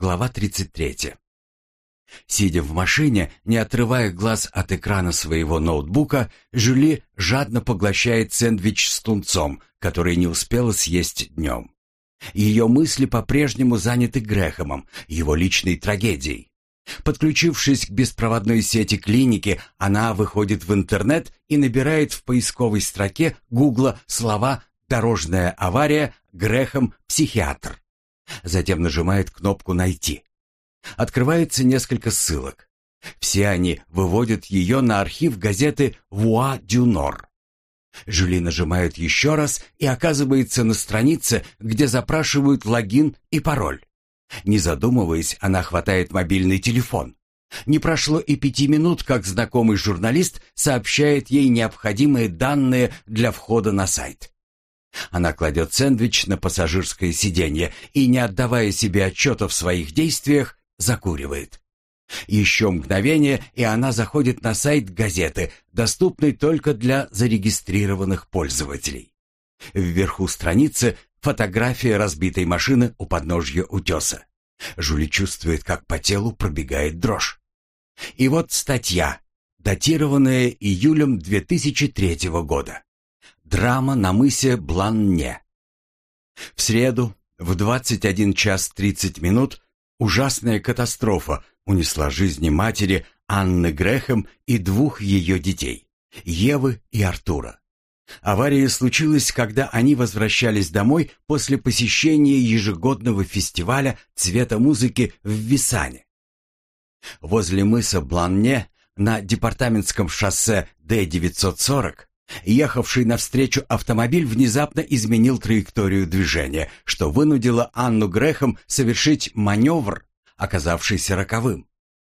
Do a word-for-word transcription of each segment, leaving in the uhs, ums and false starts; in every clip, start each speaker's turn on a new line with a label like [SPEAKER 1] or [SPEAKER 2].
[SPEAKER 1] Глава тридцать третья. Сидя в машине, не отрывая глаз от экрана своего ноутбука, Жюли жадно поглощает сэндвич с тунцом, который не успела съесть днем. Ее мысли по-прежнему заняты Грэхэмом, его личной трагедией. Подключившись к беспроводной сети клиники, она выходит в интернет и набирает в поисковой строке Гугла слова «дорожная авария, Грэхэм, психиатр». Затем нажимает кнопку «Найти». Открывается несколько ссылок. Все они выводят ее на архив газеты «Voix du Nord». Жюли нажимает еще раз и оказывается на странице, где запрашивают логин и пароль. Не задумываясь, она хватает мобильный телефон. Не прошло и пяти минут, как знакомый журналист сообщает ей необходимые данные для входа на сайт. Она кладет сэндвич на пассажирское сиденье и, не отдавая себе отчета в своих действиях, закуривает. Еще мгновение, и она заходит на сайт газеты, доступный только для зарегистрированных пользователей. Вверху страницы фотография разбитой машины у подножья утеса. Жюли чувствует, как по телу пробегает дрожь. И вот статья, датированная июлем две тысячи третьего года. Драма на мысе Бланне. В среду в двадцать один час тридцать минут ужасная катастрофа унесла жизни матери Анны Грэхэм и двух ее детей, Евы и Артура. Авария случилась, когда они возвращались домой после посещения ежегодного фестиваля цвета музыки в Висане. Возле мыса Бланне на департаментском шоссе Д девятьсот сорок ехавший навстречу автомобиль внезапно изменил траекторию движения, что вынудило Анну Грэхэм совершить маневр, оказавшийся роковым.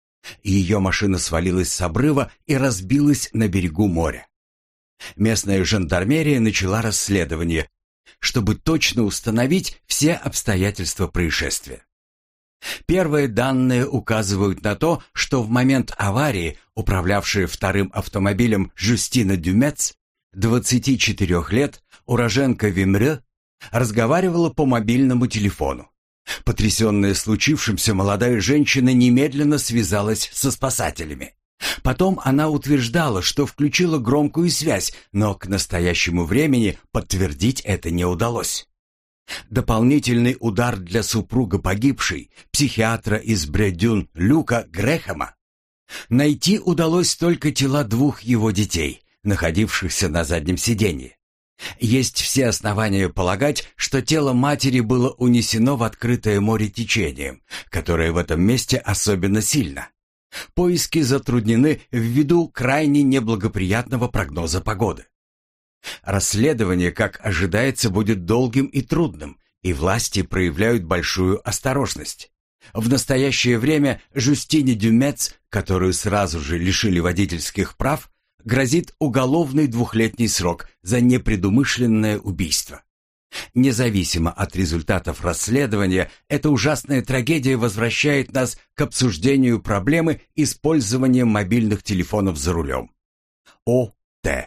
[SPEAKER 1] Ее машина свалилась с обрыва и разбилась на берегу моря. Местная жандармерия начала расследование, чтобы точно установить все обстоятельства происшествия. Первые данные указывают на то, что в момент аварии управлявшая вторым автомобилем Жюстина Дюмец, двадцати четырёх лет, уроженка Вимрё, разговаривала по мобильному телефону. Потрясенная случившимся, молодая женщина немедленно связалась со спасателями. Потом она утверждала, что включила громкую связь, но к настоящему времени подтвердить это не удалось. Дополнительный удар для супруга погибшей, психиатра из Бредюн Люка Грэхэма. Найти удалось только тела двух его детей, находившихся на заднем сиденье. Есть все основания полагать, что тело матери было унесено в открытое море течением, которое в этом месте особенно сильно. Поиски затруднены ввиду крайне неблагоприятного прогноза погоды. Расследование, как ожидается, будет долгим и трудным, и власти проявляют большую осторожность. В настоящее время Жюстине Дюмец, которую сразу же лишили водительских прав, грозит уголовный двухлетний срок за непредумышленное убийство. Независимо от результатов расследования, эта ужасная трагедия возвращает нас к обсуждению проблемы использования мобильных телефонов за рулем. О Т.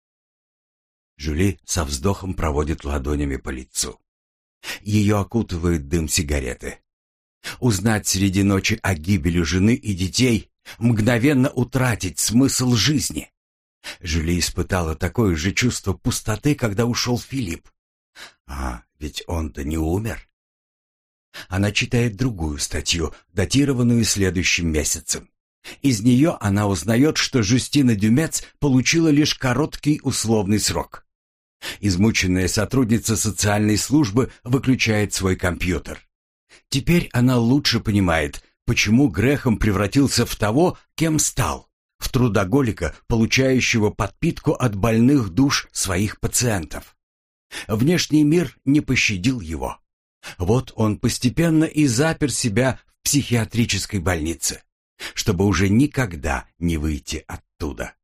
[SPEAKER 1] Жюли со вздохом проводит ладонями по лицу. Ее окутывает дым сигареты. Узнать среди ночи о гибели жены и детей, мгновенно утратить смысл жизни. Жюли испытала такое же чувство пустоты, когда ушел Филипп. А ведь он-то не умер. Она читает другую статью, датированную следующим месяцем. Из нее она узнает, что Жюстина Дюмец получила лишь короткий условный срок. Измученная сотрудница социальной службы выключает свой компьютер. Теперь она лучше понимает, почему Грэхэм превратился в того, кем стал, в трудоголика, получающего подпитку от больных душ своих пациентов. Внешний мир не пощадил его. Вот он постепенно и запер себя в психиатрической больнице, чтобы уже никогда не выйти оттуда.